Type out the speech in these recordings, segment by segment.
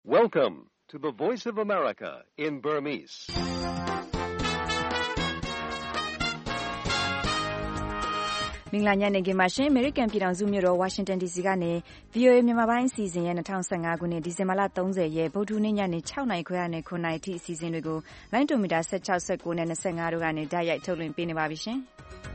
Welcome to the Voice of America in Burmese. ။မင်္ဂလာညနေခင်းပါရှင်။ American ပြည်ထောင်စုမြို့တော် Washington DC ကနေ VOA မြန်မာပိုင်းအစီအစဉ်ရဲ့2015ခုနှစ်ဒီဇင်ဘာလ30ရက်ဗုဒ္ဓဟူးနေ့ညနေ6နာရီခွဲကနေ9နာရီထိအစီအစဉ်တွေကိုလိုင်းတိုမီတာ16 19နဲ့25တို့ကနေဓာတ်ရိုက်ထုတ်လွှင့်ပေးနေပါပြီရှင်။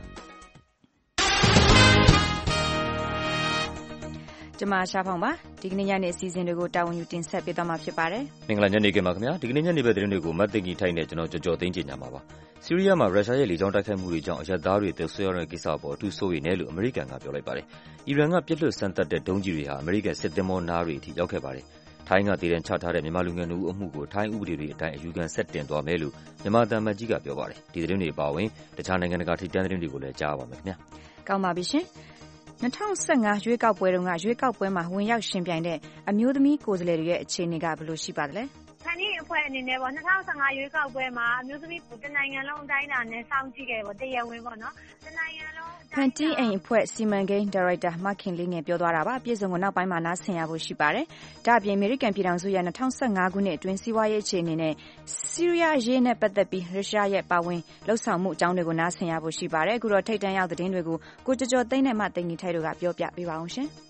ကျွန်မရှာဖောင်ပါဒီကနေ့ညနေအစီအစဉ်တွေကိုတာဝန်ယူတင်ဆက်ပေးသွားမှာဖြစ်ပါတယ်။မင်္ဂလာညနေခင်းပါခင်ဗျာ။ဒီကနေ့ညနေဘက်သတင်းတွေကိုမတ်သိင်ကြီးထိုက်နဲ့ကျွန်တော်ကြော်သိန်းချင်ကြမှာပါ။ဆီးရီးယားမှာရုရှားရဲ့လေကြောင်းတိုက်ခိုက်မှုတွေကြောင့်အရပ်သားတွေသေဆုံးရတဲ့ကိစ္စအပေါ်အထူးစိုးရိမ်တယ်လို့အမေရိကန်ကပြောလိုက်ပါတယ်။အီရန်ကပြစ်လွှတ်စမ်းသပ်တဲ့ဒုံးကျည်တွေဟာအမေရိကန်စစ်သင်္ဘောနားတွေအထိရောက်ခဲ့ပါတယ်။ထိုင်းကတည်တံ့ချထားတဲ့မြန်မာလူငယ်2ဦးအမှုကိုထိုင်းဥပဒေတွေအတိုင်းအယူခံဆက်တင်သွားမယ်လို့မြန်မာသံမတ်ကြီးကပြောပါတယ်။ဒီသတင်းတွေအပါအဝင်တခြားနိုင်ငံတကာထိပ်တန်းသတင်းတွေကိုလည်းကြားပါမယ်ခင်ဗျာ။ကောင်းပါပြီရှင်။2015ရွေးကောက်ပွဲတုန်းကရွေးကောက်ပွဲမှာဝင်ရောက်ရှင်ပြိုင်တဲ့အမျိုးသမီးကိုယ်စားလှယ်တွေရဲ့အခြေအနေကဘယ်လိုရှိပါသလဲ။ဖန်တီးအဖွဲ့အနေနဲ့ပေါ့2015ရွေးကောက်ပွဲမှာအမျိုးသမီးတနိုင်ငံလုံးအတိုင်းအတာနဲ့စောင့်ကြည့်ခဲ့ပေါ့တရားဝင်ပေါ့နော်။တနိုင်ငံလုံးဖန်တီးအိမ်အဖွဲ့စီမံကိန်းဒါရိုက်တာမခင်လေးငယ်ပြောသွားတာပါ။ပြည်စုံကိုနောက်ပိုင်းမှာနားဆင်ရဖို့ရှိပါတယ်။ဒါ့အပြင်အမေရိကန်ပြည်ထောင်စုရဲ့2015ခုနှစ်အတွင်းစီးပွားရေးအခြေအနေနဲ့ဆီးရီးယားရေးနဲ့ပတ်သက်ပြီးရုရှားရဲ့ပါဝင်လှုပ်ဆောင်မှုအကြောင်းတွေကိုနားဆင်ရဖို့ရှိပါတယ်။အခုတော့ထိပ်တန်းရောက်သတင်းတွေကိုကိုကျော်သိန်းနဲ့မသိင်ကြီးထိုက်တို့ကပြောပြပေးပါအောင်ရှင်။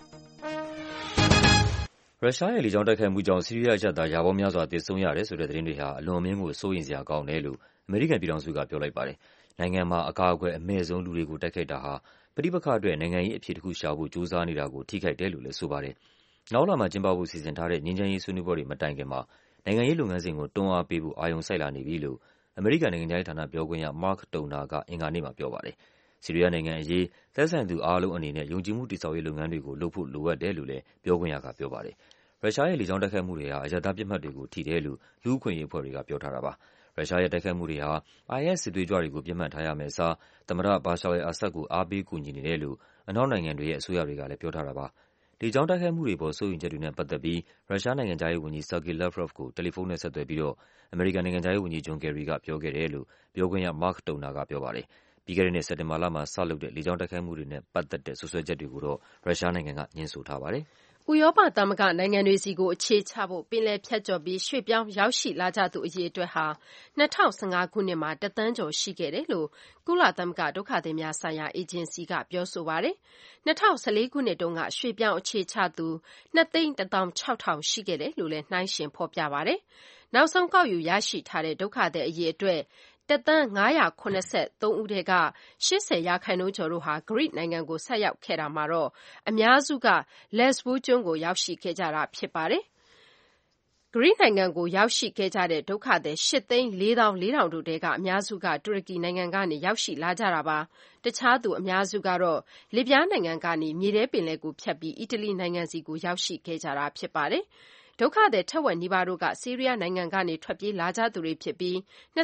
ရုရှားရဲ့လေကြောင်းတိုက်ခိုက်မှုကြောင့်ဆီးရီးယားအရပ်သားရာပေါင်းများစွာသေဆုံးရတယ်ဆိုတဲ့သတင်းတွေဟာအလွန်အမင်းကိုစိုးရိမ်စရာကောင်းတယ်လို့အမေရိကန်ပြည်ထောင်စုကပြောလိုက်ပါတယ်။နိုင်ငံမှာအကာအကွယ်အမဲ့ဆုံးလူတွေကိုတိုက်ခိုက်တာဟာပဋိပက္ခအတွက်နိုင်ငံရေးအဖြေတစ်ခုရှာဖို့ကြိုးစားနေတာကိုထိခိုက်တယ်လို့လည်းဆိုပါတယ်။နောက်လမှာကျင်းပဖို့စီစဉ်ထားတဲ့ငြိမ်းချမ်းရေးဆွေးနွေးပွဲတွေမတိုင်ခင်မှာနိုင်ငံရေးလုပ်ငန်းစဉ်ကိုတွန်းအားပေးဖို့အာရုံစိုက်လာနေပြီလို့အမေရိကန်နိုင်ငံခြားရေးဌာနပြောခွင့်ရ Mark Toner ကအင်္ဂါနေ့မှာပြောပါတယ်။ဆီးရီးယားနိုင်ငံအရေးသက်ဆိုင်သူအားလုံးအနေနဲ့ယုံကြည်မှုတည်ဆောက်ရေးလုပ်ငန်းတွေကိုလုပ်ဖို့လိုအပ်တယ်လို့လည်းပြောခွင့်ရကပြောပါတယ်။ရုရှားရဲ့လေကြောင်းတိုက်ခိုက်မှုတွေဟာအရပ်သားပစ်မှတ်တွေကိုထိတယ်လို့လူ့အခွင့်အရေးအဖွဲ့တွေကပြောထားတာပါ။ရုရှားရဲ့တိုက်ခိုက်မှုတွေဟာ IS စစ်သွေးကြွတွေကိုပစ်မှတ်ထားရမယ့်အစားသမ္မတဘာရှာအယ်လ်အာဆတ်ကိုအားပေးကူညီနေတယ်လို့အနောက်နိုင်ငံတွေရဲ့အစိုးရတွေကလည်းပြောထားတာပါ။လေကြောင်းတိုက်ခိုက်မှုတွေပေါ်စိုးရိမ်ချက်တွေနဲ့ပတ်သက်ပြီးရုရှားနိုင်ငံခြားရေးဝန်ကြီး Sergei Lavrov ကိုတယ်လီဖုန်းနဲ့ဆက်သွယ်ပြီးတော့အမေရိကန်နိုင်ငံခြားရေးဝန်ကြီး John Kerry ကပြောခဲ့တယ်လို့ပြောခွင့်ရ Mark Toner ကပြောပါတယ်။ပြီးခဲ့တဲ့နှစ်စက်တင်ဘာလမှာစလုပ်တဲ့လေကြောင်းတိုက်ခိုက်မှုတွေနဲ့ပတ်သက်တဲ့စွပ်စွဲချက်တွေကိုတော့ရုရှားနိုင်ငံကငြင်းဆိုထားပါတယ်။ဥရောပသမဂ္ဂနိုင်ငံတွေဆီကိုအခြေချဖို့ပင်လယ်ဖြတ်ကျော်ပြီးရွှေ့ပြောင်းရောက်ရှိလာကြသူအရေအတွက်ဟာ2015ခုနှစ်မှာ1 သန်းကျော်ရှိခဲ့တယ်လို့ကုလသမဂ္ဂဒုက္ခသည်များဆိုင်ရာအေဂျင်စီကပြောဆိုပါတယ်။2014ခုနှစ်တုန်းကရွှေ့ပြောင်းအခြေချသူ2,160,000ရှိခဲ့တယ်လို့လည်းနှိုင်းယှဉ်ဖော်ပြပါတယ်။နောက်ဆုံးကောက်ယူရရှိထားတဲ့ဒုက္ခသည်အရေအတွက်1,583 ဦးထဲက80%ကျော်တို့ဟာဂရိနိုင်ငံကိုဆက်ရောက်ခဲ့တာမှာတော့အများစုကလက်စ်ဘိုးကျွန်းကိုရောက်ရှိခဲ့ကြတာဖြစ်ပါတယ်။ဂရိနိုင်ငံကိုရောက်ရှိခဲ့ကြတဲ့ဒုက္ခသည်8,440,000 တို့ထဲကအများစုကတူရကီနိုင်ငံကနေရောက်ရှိလာကြတာပါ။တခြားသူအများစုကတော့လစ်ဗျားနိုင်ငံကနေမြေထဲပင်လယ်ကိုဖြတ်ပြီးအီတလီနိုင်ငံစီကိုရောက်ရှိခဲ့ကြတာဖြစ်ပါတယ်။ဒုက္ခသည်ထက်ဝက်နီးပါးတို့ကဆီးရီးယားနိုင်ငံကနေထွက်ပြေးလာကြသူတွေဖြစ်ပြီး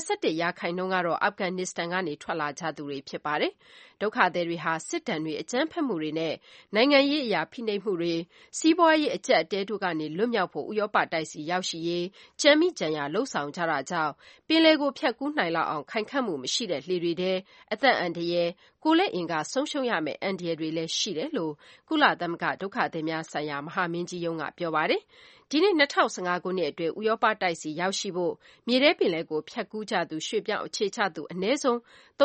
21%ကတော့အာဖဂန်နစ္စတန်ကနေထွက်လာကြသူတွေဖြစ်ပါတယ်။ဒုက္ခသည်တွေဟာစစ်ဒဏ်တွေအကြမ်းဖက်မှုတွေနဲ့နိုင်ငံရေးအရာဖိနှိပ်မှုတွေစီးပွားရေးအကျပ်အတည်းတို့ကနေလွတ်မြောက်ဖို့ဥရောပတိုက်စီရောက်ရှိရေးကြမ်းမိကြံရလှုံ့ဆော်ကြတာကြောင့်ပင်လယ်ကိုဖြတ်ကူးနိုင်လောက်အောင်ခိုင်ခန့်မှုမရှိတဲ့လှေတွေထဲအသက်အန္တရာယ်ကိုယ်လက်အင်္ဂါဆုံးရှုံးရမယ့်အန္တရာယ်တွေလည်းရှိတယ်လို့ကုလသမဂ္ဂဒုက္ခသည်များဆိုင်ရာမဟာမင်းကြီးရုံးကပြောပါတယ်။ဒီနှစ်2015ခုနှစ်အတွင်းဥရောပတိုက်စီရောက်ရှိဖို့မြေထဲပင်လယ်ကိုဖြတ်ကူးကြသူရွှေ့ပြောင်းအခြေချသူအနည်းဆုံး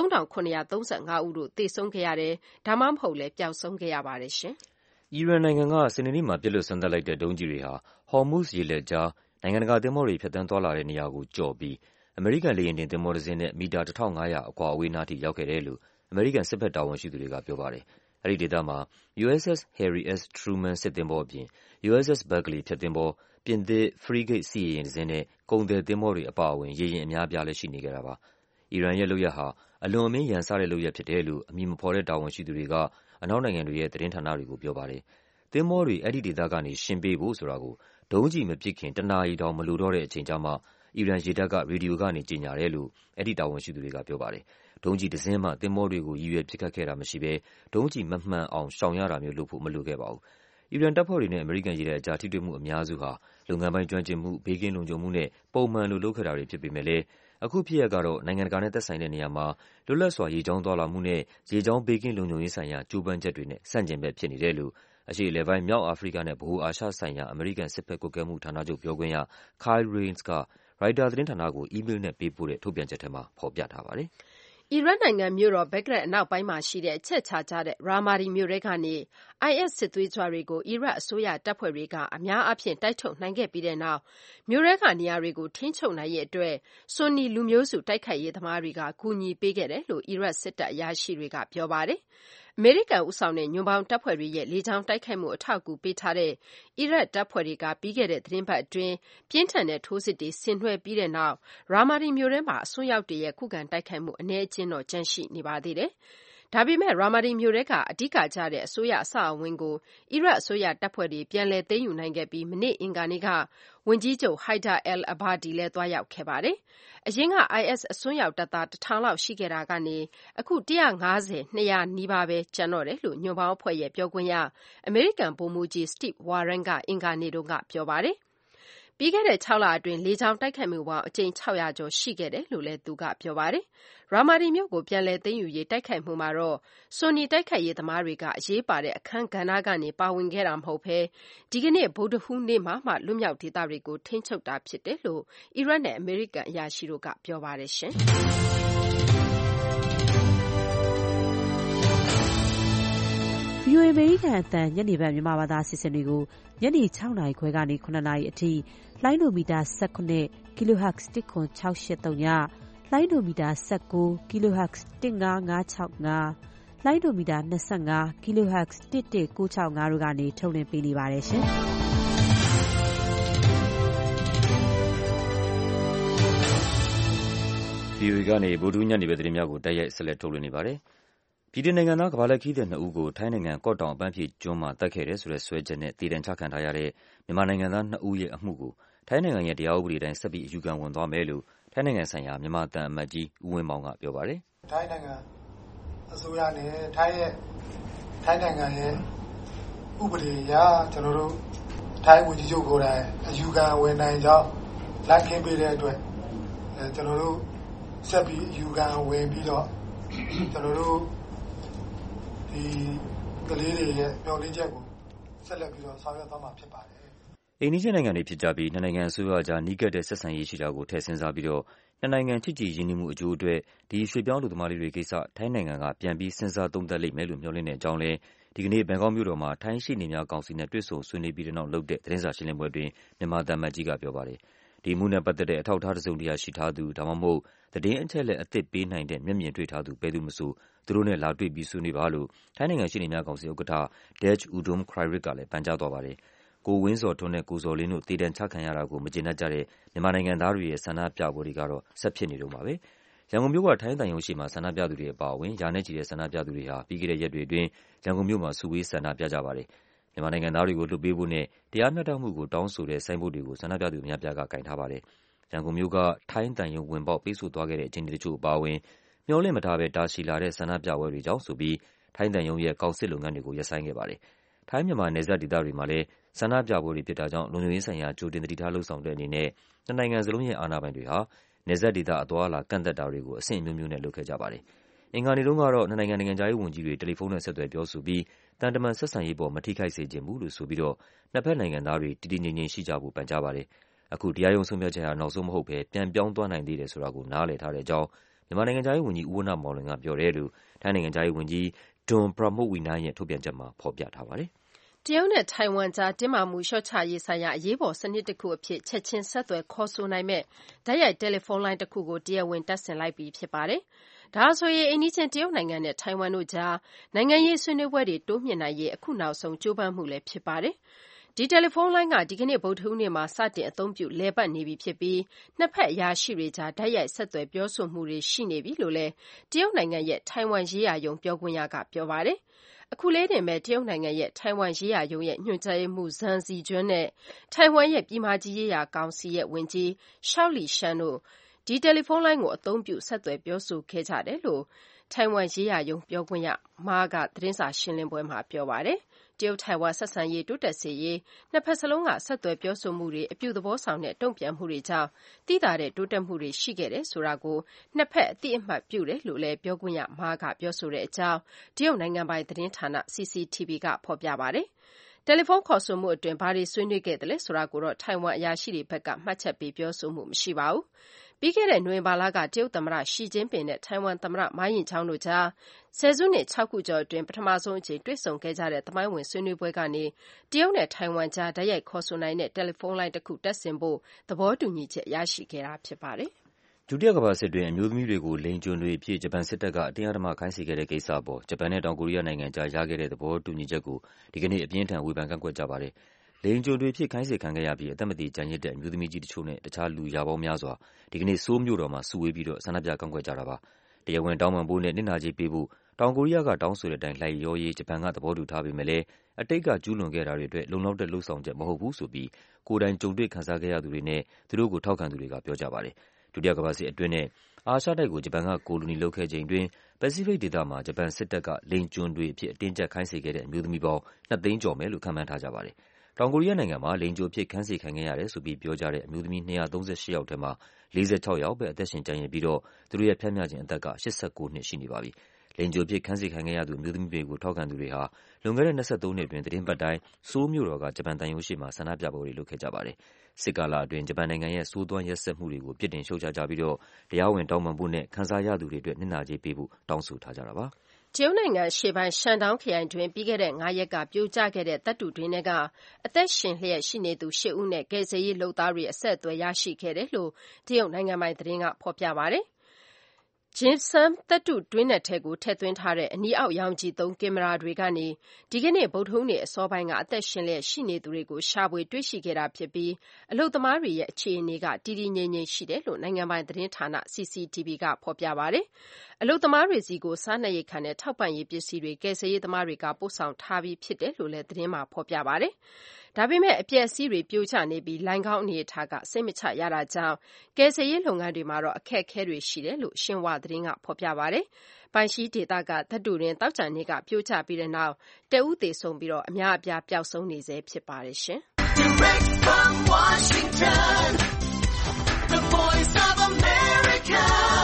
3,735 ဦးတို့သေဆုံးခဲ့ရတယ်ဒါမှမဟုတ်လည်းပျောက်ဆုံးခဲ့ရပါတယ်ရှင်။အီရန်နိုင်ငံကစနေနေ့မှာပြစ်လွှတ်စမ်းသပ်လိုက်တဲ့ဒုံးကျည်တွေဟာဟော်မုဇ်ရေလက်ကြားနိုင်ငံတကာသင်္ဘောတွေဖြတ်သန်းသွားလာတဲ့နေရာကိုကျော်ပြီးအမေရိကန်လေယာဉ်တင်သင်္ဘောတစ်စင်းနဲ့မီတာ1,500အကွာအဝေးနားထိရောက်ခဲ့တယ်လို့အမေရိကန်စစ်ဘက်တာဝန်ရှိသူတွေကပြောပါတယ်။အဲဒီဒေသမှာ USS Harry S. Truman စစ်သင်္ဘောအပြင် USS Buckley ဖျက်သင်္ဘောပြင်သစ် Frigate စစ်ရေယာဉ်တစ်စင်းနဲ့ကုန်သည်သင်္ဘောတွေအပါအဝင်ရေယာဉ်အများအပြားလည်းရှိနေခဲ့တာပါ။အီရန်ရဲ့လုပ်ရပ်ဟာအလွန်အမင်းရန်စတဲ့လုပ်ရပ်ဖြစ်တယ်လို့အမည်မဖော်တဲ့တာဝန်ရှိသူတွေကအနောက်နိုင်ငံတွေရဲ့သတင်းဌာနတွေကိုပြောပါတယ်။သင်္ဘောတွေအဲဒီဒေသကနေရှင်းပေးဖို့ဆိုတာကိုဒုံးကျည်မပစ်ခင်1 နာရီတောင်မလိုတော့တဲ့အချိန်ကျမှအီရန်ရေတပ်ကရေဒီယိုကနေကြေညာတယ်လို့အဲဒီတာဝန်ရှိသူတွေကပြောပါတယ်။ဒုံးကျည်တစ်စင်းမှသင်္ဘောတွေကိုရည်ရွယ်ပစ်ခတ်ခဲ့တာမရှိဘဲဒုံးကျည်မမှန်အောင်ရှောင်ရတာမျိုးလုပ်ဖို့မလိုခဲ့ပါဘူး။အီရန်တပ်ဖွဲ့တွေနဲ့အမေရိကန်ရေတပ်အကြားထိတွေ့မှုအများစုဟာလုပ်ငန်းပိုင်းကျွမ်းကျင်မှုဘေးကင်းလုံခြုံမှုနဲ့ပုံမှန်လိုလုပ်ခဲ့တာတွေဖြစ်ပေမဲ့လည်းအခုဖြစ်ရပ်ကတော့နိုင်ငံတကာနဲ့သက်ဆိုင်တဲ့နေရာမှာလွတ်လပ်စွာရေကြောင်းသွားလာမှုနဲ့ရေကြောင်းဘေးကင်းလုံခြုံရေးဆိုင်ရာကြိုးပမ်းချက်တွေနဲ့ဆန့်ကျင်ဘက်ဖြစ်နေတယ်လို့အရှေ့အလယ်ပိုင်း၊ မြောက်အာဖရိကနဲ့ဗဟိုအာရှဆိုင်ရာအမေရိကန်စစ်ဘက်ကွပ်ကဲမှုဌာနချုပ်ပြောခွင့်ရ Kyle Rains က ရိုက်တာသတင်းဌာနကို အီးမေးလ်နဲ့ပေးပို့တဲ့ထုတ်ပြန်ချက်ထဲမှာဖော်ပြထားပါတယ်။အီရတ်နိုင်ငံမြို့တော်ဘဂ္ဂဒက်အနောက်ပိုင်းမှာရှိတဲ့အချက်အခြာကျတဲ့ရာမာဒီမြို့ထဲကနေ IS စစ်သွေးကြွတွေကိုအီရတ်အစိုးရတပ်ဖွဲ့တွေကအများအားဖြင့်တိုက်ထုတ်နိုင်ခဲ့ပြီးတဲ့နောက်မြို့ထဲကနေရာတွေကိုထိန်းချုပ်နိုင်ရေးအတွက်ဆွန်နီလူမျိုးစုတိုက်ခိုက်ရေးသမားတွေကကူညီပေးခဲ့တယ်လို့အီရတ်စစ်တပ်အရာရှိတွေကပြောပါတယ်။အမေရိကန်ဦးဆောင်တဲ့ညွန့်ပေါင်းတပ်ဖွဲ့တွေရဲ့လေကြောင်းတိုက်ခိုက်မှုအထောက်အကူပေးထားတဲ့အီရတ်တပ်ဖွဲ့တွေကပြီးခဲ့တဲ့သီတင်းပတ်အတွင်းပြင်းထန်တဲ့ထိုးစစ်တွေဆင်နွှဲပြီးတဲ့နောက်ရာမာဒီမြို့ထဲမှာအစွန်းရောက်တွေရဲ့ခုခံတိုက်ခိုက်မှုအနည်းအကျဉ်းတော့ကျန်ရှိနေပါသေးတယ်။ဒါပေမဲ့ရာမာဒီမြို့ထဲကအဓိကကျတဲ့အစိုးရအဆောက်အအုံကိုအီရတ်အစိုးရတပ်ဖွဲ့တွေပြန်လည်သိမ်းယူနိုင်ခဲ့ပြီးမနေ့အင်္ဂါနေ့ကဝန်ကြီးချုပ် Haider al-Abadi လည်းသွားရောက်ခဲ့ပါတယ်။အရင်က IS အစွန်းရောက်တပ်သား 1,000 လောက်ရှိခဲ့တာကနေအခု150-200 နီးပါးပဲကျန်တော့တယ်လို့ညွန့်ပေါင်းအဖွဲ့ရဲ့ပြောခွင့်ရအမေရိကန်ဗိုလ်မှူးကြီး Steve Warren ကအင်္ဂါနေ့တုန်းကပြောပါတယ်။ပြီးခဲ့တဲ့6လအတွင်းလေကြောင်းတိုက်ခိုက်မှုပေါင်းအကြိမ်600ကျော်ရှိခဲ့တယ်လို့လည်းသူကပြောပါတယ်။ရာမာဒီမြို့ကိုပြန်လည်သိမ်းယူရေးတိုက်ခိုက်မှုမှာတော့ဆွန်နီတိုက်ခိုက်ရေးသမားတွေကအရေးပါတဲ့အခန်းကဏ္ဍကနေပါဝင်ခဲ့တာမဟုတ်ဘဲဒီကနေ့ဗုဒ္ဓဟူးနေ့မှလွတ်မြောက်ဒေသတွေကိုထိန်းချုပ်တာဖြစ်တယ်လို့အီရတ်နဲ့အမေရိကန်အရာရှိတို့ကပြောပါတယ်ရှင်။ VOA အမေရိကန်အသံညနေပိုင်းမြန်မာဘာသာအစီအစဉ်တွေကိုညနေ6:00 နာရီခွဲကနေ9:00 နာရီအထိလိုင်းဒိုမီတာ19 kHz 10683ညလိုင်းဒိုမီတာ19 kHz 15565လိုင်းဒိုမီတာ25 kHz 11965တို့ကနေထုတ်လွှင့်ပေးနေပါတယ်ရှင်။ VOA ကနေဗုဒ္ဓဟူးညနေပိုင်းသတင်းများကိုတိုက်ရိုက်ဆက်လက်ထုတ်လွှင့်နေပါတယ်။ဗြိတိန်နိုင်ငံသားကမ္ဘာလှည့်ခရီးသည်2ဦးကိုထိုင်းနိုင်ငံကော့တောင်အပန်းဖြေကျွန်းမှာသတ်ခဲ့တယ်ဆိုတဲ့စွဲချက်နဲ့သေဒဏ်ချခံထားရတဲ့မြန်မာနိုင်ငံသား2ဦးရဲ့အမှုကိုထိုင်းနိုင်ငံရဲ့တရားဥပဒေအတိုင်းဆက်ပြီးအယူခံဝင်သွားမယ်လို့ထိုင်းနိုင်ငံဆိုင်ရာမြန်မာသံအမတ်ကြီးဦးဝင်းမောင်ကပြောပါတယ်။ထိုင်းနိုင်ငံအစိုးရနဲ့ထိုင်းနိုင်ငံရဲ့ဥပဒေအရကျွန်တော်တို့ထိုင်းဝန်ကြီးချုပ်ကိုယ်တိုင်အယူခံဝင်နိုင်ကြောင်းလက်ခံပေးတဲ့အတွက်ကျွန်တော်တို့ဆက်ပြီးအယူခံဝင်ပြီးတော့ကျွန်တော်တို့ဒီကလေးတွေရဲ့မျှော်လင့်ချက်ကိုဆက်လက်ပြီးတော့ဆောင်ရွက်သွားမှာဖြစ်ပါတယ်။အိန္ဒိယနိုင်ငံတွေဖြစ်ကြပြီးနှစ်နိုင်ငံအစိုးရအကြားနီးကပ်တဲ့ဆက်ဆံရေးရှိတာကိုထည့်စဉ်းစားပြီးတော့နှစ်နိုင်ငံချစ်ကြည်ရင်းနှီးမှုအကျိုးအတွက်ဒီရွှေ့ပြောင်းလူသမားတွေကိစ္စထိုင်းနိုင်ငံကပြန်ပြီးစဉ်းစားသုံးသပ်လိမ့်မယ်လို့မျှော်လင့်တဲ့အကြောင်းလဲဒီကနေ့ဘန်ကောက်မြို့တော်မှာထိုင်းရှေ့နေများကောင်စီနဲ့တွေ့ဆုံဆွေးနွေးပြီးတဲ့နောက်လုပ်တဲ့သတင်းစာရှင်းလင်းပွဲအတွင်းမြန်မာသံအမတ်ကြီးကပြောပါတယ်။ဒီအမှုနဲ့ပတ်သက်တဲ့အထောက်အထားတစုံတရာရှိထားသူဒါမှမဟုတ်သတင်းအချက်အလက်အသစ်ပေးနိုင်တဲ့မျက်မြင်တွေ့ထားသူဘယ်သူမဆိုသူတို့နဲ့လာတွေ့ပြီးဆွေးနွေးပါလို့ထိုင်းနိုင်ငံရှေ့နေများကောင်စီဥက္ကဋ္ဌ Dej Udom Khairit ကလည်းပန်ကြားသွားပါတယ်။ကိုဝင်းဇော်ထွန်းနဲ့ကိုဇော်လင်းတို့သေဒဏ်ချခံရတာကိုမကျေနပ်ကြတဲ့မြန်မာနိုင်ငံသားတွေရဲ့ဆန္ဒပြပွဲတွေကတော့ဆက်ဖြစ်နေတုန်းပါပဲ။ရန်ကုန်မြို့ကထိုင်းသံရုံးရှေ့မှာဆန္ဒပြသူတွေအပါအဝင်ရာနဲ့ချီတဲ့ဆန္ဒပြသူတွေဟာပြီးခဲ့တဲ့ရက်တွေအတွင်းရန်ကုန်မြို့မှာစုဝေးဆန္ဒပြကြပါတယ်။မြန်မာနိုင်ငံသားတွေကိုလွှတ်ပေးဖို့နဲ့တရားမျှတမှုကိုတောင်းဆိုတဲ့ဆိုင်းဘုတ်တွေကိုဆန္ဒပြသူအများပြားကကိုင်ထားပါတယ်။ရန်ကုန်မြို့ကထိုင်းသံရုံးဝင်ပေါက်ပိတ်ဆို့သွားခဲ့တဲ့အခြေအနေတချို့အပါအဝင်မျှော်လင့်မထားဘဲတာရှည်လာတဲ့ဆန္ဒပြပွဲတွေကြောင့်ဆိုပြီးထိုင်းသံရုံးရဲ့ကောက်စစ်လုပ်ငန်းတွေကိုရပ်ဆိုင်းခဲ့ပါတယ်။ထိုင်းမြန်မာနယ်စပ်ဒေသတွေမှာလည်းဆန္ဒပြပွဲတွေဖြစ်တာကြောင့်လုံခြုံရေးဆိုင်ရာကြိုတင်သတိထားလုပ်ဆောင်တဲ့အနေနဲ့နှစ်နိုင်ငံစလုံးရဲ့အာဏာပိုင်တွေဟာနယ်စပ်ဒေသအသွားအလာကန့်သတ်တာတွေကိုအဆင့်အမျိုးမျိုးနဲ့လုပ်ခဲ့ကြပါတယ်။အင်္ဂါနေ့တုန်းကတော့နှစ်နိုင်ငံနိုင်ငံခြားရေးဝန်ကြီးတွေတယ်လီဖုန်းနဲ့ဆက်သွယ်ပြောဆိုပြီးတန်တမန်ဆက်ဆံရေးပေါ်မထိခိုက်စေချင်ဘူးလို့ဆိုပြီးတော့နှစ်ဖက်နိုင်ငံသားတွေတည်တည်ငြိမ်ငြိမ်ရှိကြဖို့ပန်ကြားပါတယ်။အခုတရားရုံးဆုံးဖြတ်ချက်ဟာနောက်ဆုံးမဟုတ်ဘဲပြန်ပြောင်းသွားနိုင်သေးတယ်ဆိုတာကိုနားလည်ထားတဲ့အကြောင်းမြန်မာနိုင်ငံခြားရေးဝန်ကြီးဦးဝဏ္ဏမောင်လွင်ကပြောတယ်လို့ထိုင်းနိုင်ငံခြားရေးဝန်ကြီး Don Pramudwinai ရဲ့ထုတ်ပြန်ချက်မှာဖော်ပြထားပါတယ်။တရုတ်နဲ့ထိုင်ဝမ်ကြားတင်းမာမှုလျှော့ချရေးဆိုင်ရာအရေးပေါ်စနစ်တစ်ခုအဖြစ်ချက်ချင်းဆက်သွယ်ခေါ်ဆိုနိုင်မဲ့တိုက်ရိုက်တယ်လီဖုန်းလိုင်းတစ်ခုကိုတရားဝင်တပ်ဆင်လိုက်ပြီဖြစ်ပါတယ်။ဒါဆိုရင်အိမ်နီးချင်းတရုတ်နိုင်ငံနဲ့ထိုင်ဝမ်တို့ကြားနိုင်ငံရေးဆွေးနွေးပွဲတွေတိုးမြင့်နိုင်ရေးအခုနောက်ဆုံးကြိုးပမ်းမှုလည်းဖြစ်ပါတယ်။ဒီတယ်လီဖုန်းလိုင်းကဒီကနေ့ဗုဒ္ဓဟူးနေ့မှာစတင်အသုံးပြုလည်ပတ်နေပြီဖြစ်ပြီးနှစ်ဖက်အရာရှိတွေကြားတိုက်ရိုက်ဆက်သွယ်ပြောဆိုမှုတွေရှိနေပြီလို့လည်းတရုတ်နိုင်ငံရဲ့ထိုင်ဝမ်ရေးရာရုံးပြောခွင့်ရကပြောပါတယ်။အခုလေးတင်ပဲတရုတ်နိုင်ငံရဲ့ထိုင်ဝမ်ရေးရာရုံးရဲ့ညွှန်ကြားရေးမှူးဇန်စီကျွန်းနဲ့ထိုင်ဝမ်ရဲ့ပြည်မကြီးရေးရာကောင်စီရဲ့ဝန်ကြီးရှောက်လီရှန်တို့ဒီတယ်လီဖုန်းလိုင်းကိုအသုံးပြုဆက်သွယ်ပြောဆိုခဲ့ကြတယ်လို့ထိုင်ဝမ်ရေးရာရုံးပြောခွင့်ရမာကသတင်းစာရှင်းလင်းပွဲမှာပြောပါတယ်။တရုတ်ထိုင်ဝမ်ဆက်ဆံရေးတိုးတက်စေရေးနှစ်ဖက်စလုံးကဆက်သွယ်ပြောဆိုမှုတွေအပြုသဘောဆောင်တဲ့တုံ့ပြန်မှုတွေကြောင့်သိသာတဲ့တိုးတက်မှုတွေရှိခဲ့တယ်ဆိုတာကိုနှစ်ဖက်အသိအမှတ်ပြုတယ်လို့လည်းပြောခွင့်ရမာကပြောဆိုတဲ့အကြောင်းတရုတ်နိုင်ငံပိုင်သတင်းဌာန CCTV ကဖော်ပြပါတယ်။တယ်လီဖုန်းခေါ်ဆိုမှုအတွင်းဘာတွေဆွေးနွေးခဲ့တယ်လဲဆိုတာကိုတော့ထိုင်ဝမ်အရာရှိတွေဘက်ကမှတ်ချက်ပေးပြောဆိုမှုမရှိပါဘူး။ပြီးခဲ့တဲ့နိုဝင်ဘာလကတရုတ်သမ္မတရှီကျင်းပင်နဲ့ထိုင်ဝမ်သမ္မတမာရင်ချောင်းတို့ကြားဆယ်စုနှစ်6 ခုကျော်အတွင်းပထမဆုံးအကြိမ်တွေ့ဆုံခဲ့ကြတဲ့သမိုင်းဝင်ဆွေးနွေးပွဲကနေတရုတ်နဲ့ထိုင်ဝမ်ကြားတိုက်ရိုက်ခေါ်ဆိုနိုင်တဲ့တယ်လီဖုန်းလိုင်းတစ်ခုတပ်ဆင်ဖို့သဘောတူညီချက်ရရှိခဲ့တာဖြစ်ပါတယ်ဒုတိယကမ္ဘာစစ်တွင်အမျိုးသမီးတွေကိုလိင်ကျွန်တွေအဖြစ်ဂျပန်စစ်တပ်ကအတင်းအဓမ္မခိုင်းစေခဲ့တဲ့ကိစ္စအပေါ်ဂျပန်နဲ့တောင်ကိုရီးယားနိုင်ငံကြားရခဲ့တဲ့သဘောတူညီချက်ကိုဒီကနေ့အပြင်းထန်ဝေဖန်ကန့်ကွက်ကြပါတယ်။လိင်ကျွန်တွေအဖြစ်ခိုင်းစေခံခဲ့ရပြီးအသက်မသေကျန်ရစ်တဲ့အမျိုးသမီးကြီးတချို့နဲ့တခြားလူရာပေါင်းများစွာဒီကနေ့ဆိုးလ်မြို့တော်မှာစုဝေးပြီးဆန္ဒပြကန့်ကွက်ကြတာပါ။တရားဝင်တောင်းပန်ဖို့နဲ့နစ်နာကြေးပေးဖို့တောင်ကိုရီးယားကတောင်းဆိုတဲ့အတိုင်းလိုက်လျောရေးဂျပန်ကသဘောတူထားပေမယ့်လည်းအတိတ်ကကျူးလွန်ခဲ့တာတွေအတွက်လုံလောက်တဲ့လုပ်ဆောင်ချက်မဟုတ်ဘူးဆိုပြီးကိုယ်တိုင်ကြုံတွေ့ခံစားခဲ့ရသူတွေနဲ့သူတို့ကိုထောက်ခံသူတွေကပြောကြပါတယ်။ဒုတိယကမ္ဘာစစ်အတွင်းနဲ့အာရှတိုက်ကိုဂျပန်ကကိုလိုနီလုပ်ခဲ့ချိန်တွင်ပစိဖိတ်ဒေသမှာဂျပန်စစ်တပ်ကလိင်ကျွန်တွေအဖြစ်အတင်းကျပ်ခိုင်းစေခဲ့တဲ့အမျိုးသမီးပေါင်း2 သိန်းကျော်မယ်လို့ခန့်မှန်းထားကြပါတယ်။တောင်ကိုရီးယားနိုင်ငံမှာလိင်ကျွန်အဖြစ်ခိုင်းစေခံခဲ့ရတယ်ဆိုပြီးပြောကြတဲ့အမျိုးသမီး238ယောက်ထဲမှာ46ယောက်ပဲအသက်ရှင်ကျန်ရစ်ပြီးသူတို့ရဲ့ဖြတ်မြခြင်းအသက်က89နှစ်ရှိနေပါပြီ။လိင်ကျွန်အဖြစ်ခိုင်းစေခံခဲ့ရသူအမျိုးသမီးတွေကိုထောက်ခံသူတွေဟာလွန်ခဲ့တဲ့23နှစ်အတွင်းသီတင်းပတ်တိုင်းဆိုးလ်မြို့တော်ကဂျပန်သံရုံးရှေ့မှာဆန္ဒပြပွဲတွေလုပ်ခဲ့ကြပါတယ်။စစ်ကာလအတွင်းဂျပန်နိုင်ငံရဲ့ဆိုးသွမ်းရက်စက်မှုတွေကိုပြစ်တင်ရှုတ်ချကြပြီးတရားဝင်တောင်းပန်ဖို့နဲ့ခံစားရသူတွေအတွက်နစ်နာကြေးပေးဖို့တောင်းဆိုထားကြတာပါ။တရုတ်နိုင်ငံအရှေ့ပိုင်းရှန်ဒေါင်းခရိုင်တွင်ပြီးခဲ့တဲ့5 ရက်ကပြိုကျခဲ့တဲ့သတ္တုတွင်းထဲကအသက်ရှင်လျက်ရှိနေသူ8 ဦးနဲ့ကယ်ဆယ်ရေးလုပ်သားတွေအဆက်အသွယ်ရရှိခဲ့တယ်လို့တရုတ်နိုင်ငံပိုင်သတင်းကဖော်ပြပါတယ်။ဂျင်ဆမ်သတ္တုတွင်းနက်ထဲကိုထည့်သွင်းထားတဲ့အနီးအောက်ရောင်ခြည်သုံးကင်မရာတွေကနေဒီကနေ့ဗုဒ္ဓဟူးနေ့အစောပိုင်းကအသက်ရှင်လျက်ရှိနေသူတွေကိုရှာဖွေတွေ့ရှိခဲ့တာဖြစ်ပြီးအလုပ်သမားတွေရဲ့အခြေအနေကတည်တည်ငြိမ်ငြိမ်ရှိတယ်လို့နိုင်ငံပိုင်သတင်းဌာန CCTV ကဖော်ပြပါတယ်။အလုပ်သမားတွေစီကိုစားနပ်ရိက္ခာနဲ့ထောက်ပံ့ရေးပစ္စည်းတွေကယ်ဆယ်ရေးသမားတွေကပို့ဆောင်ထားပြီးဖြစ်တယ်လို့လည်းသတင်းမှာဖော်ပြပါတယ်။ဒါပေမဲ့အပျက်အစီးတွေပြိုကျနေပြီးလိုဏ်ခေါင်းအနေအထားကစိတ်မချရတာကြောင့်ကယ်ဆယ်ရေးလုပ်ငန်းတွေမှာတော့အခက်အခဲတွေရှိတယ်လို့ရှင်ဟွာသတင်းကဖော်ပြပါတယ်။ပိုင်ရှီဒေသကသတ္တုတွင်းသောကြာနေ့ကပြိုကျပြီးတဲ့နောက်တဦးသေဆုံးပြီးအများအပြားပျောက်ဆုံးနေဆဲဖြစ်ပါတယ်ရှင်။ Direct from Washington, the Voice of America,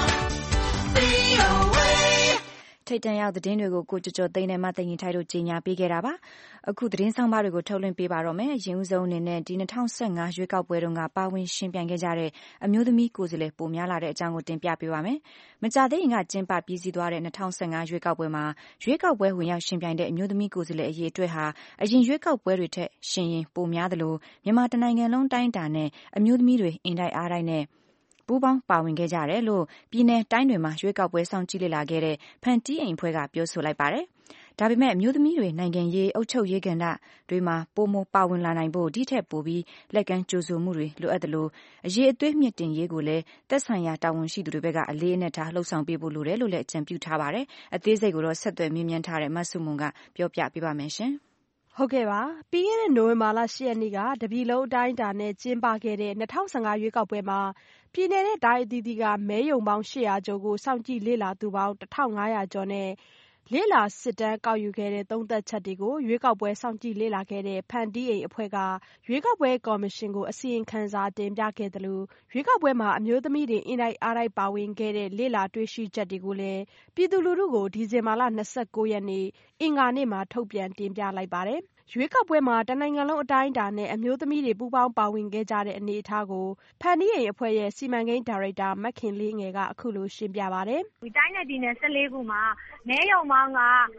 VOA ထိတ်တန့်ရောက်သတင်းတွေကိုကိုကျော်သိန်းနဲ့မသိရင်ထိုက်တို့ကြီးညာပေးခဲ့တာပါအခုသတင်းဆောင်မတွေကိုထုတ်လွှင့်ပေးပါတော့မယ်အရင်ဦးဆုံးအနေနဲ့ဒီ2015ရွေးကောက်ပွဲတုန်းကပါဝင်ရှင်ပြိုင်ခဲ့ကြတဲ့အမျိုးသမီးကိုယ်စားလှယ်ပိုများလာတဲ့အကြောင်းကိုတင်ပြပေးပါမယ်မကြသေးရင်ကကျင်းပပြီးစီးသွားတဲ့2015ရွေးကောက်ပွဲမှာရွေးကောက်ပွဲဝင်ရောက်ရှင်ပြိုင်တဲ့အမျိုးသမီးကိုယ်စားလှယ်အရေးအတွက်ဟာအရင်ရွေးကောက်ပွဲတွေထက်ရှင်ရင်ပိုများသလိုမြန်မာတနိုင်ငံလုံးတိုင်းတာနဲ့အမျိုးသမီးတွေအင်တိုက်အားတိုက်နဲ့ပူးပေါင်းပါဝင်ခဲ့ကြတယ်လို့ပြည်내တိုင်းတွေမှာရွေးကောက်ပွဲစောင့်ကြည့်လေ့လာခဲ့တဲ့ဖန်တီးအိမ်ဖွဲ့ကပြောဆိုလိုက်ပါတယ်။ဒါပေမဲ့အမျိုးသမီးတွေနိုင်ငံရေးအုပ်ချုပ်ရေးကဏ္ဍတွေမှာပိုမိုပါဝင်လာနိုင်ဖို့ဒီထက်ပိုပြီးလက်ကမ်းကြိုးဆိုမှုတွေလိုအပ်တယ်လို့အရေးအသွေးမြင့်တင်ရေးကိုလည်းသက်ဆိုင်ရာတာဝန်ရှိသူတွေဘက်ကအလေးအနက်ထားလှုံ့ဆော်ပေးဖို့လိုတယ်လို့လည်းအကြံပြုထားပါတယ်။အသေးစိတ်ကိုတော့ဆက်သွယ်မြင်းမြန်းထားတဲ့မဆုမွန်ကပြောပြပေးပါမယ်ရှင်။ဟုတ်ကဲ့ပါပြီးခဲ့တဲ့နိုဝင်ဘာလ10 ရက်နေ့ကတပြည်လုံးအတိုင်းအတာနဲ့ကျင်းပခဲ့တဲ့2015ရွေးကောက်ပွဲမှာပြည်내နဲ့တိုင်းအသီးသီးကမဲရုံပေါင်း800ကျော်ကိုစောင့်ကြည့်လေ့လာသူပေါင်း1500ကျော်နဲ့လေ့လာစစ်တမ်းကောက်ယူခဲ့တဲ့သုံးသပ်ချက်တွေကိုရွေးကောက်ပွဲစောင့်ကြည့်လေ့လာခဲ့တဲ့ဖန်တီးအိမ်အဖွဲ့ကရွေးကောက်ပွဲကော်မရှင်ကိုအစီရင်ခံစာတင်ပြခဲ့တယ်လို့ရွေးကောက်ပွဲမှာအမျိုးသမီးတွေအင်တိုက်အားတိုက်ပါဝင်ခဲ့တဲ့လေ့လာတွေ့ရှိချက်တွေကိုလည်းပြည်သူလူထုကိုဒီဇင်ဘာလ29ရက်နေ့အင်္ဂါနေ့မှာထုတ်ပြန်တင်ပြလိုက်ပါတယ်။ရွေးကောက်ပွဲမှာတနိုင်ငံလုံးအတိုင်းအတာနဲ့အမျိုးသမီးတွေပူးပေါင်းပါဝင်ခဲ့ကြတဲ့အနေအထားကိုဖန်တီးအိမ်အဖွဲ့ရဲ့စီမံကိန်းဒါရိုက်တာမခင်လေးငယ်ကအခုလိုရှင်းပြပါတယ်။တိုင်းနဲ့ပြည်နယ်14ခုမှာမဲရုံပေါင်းက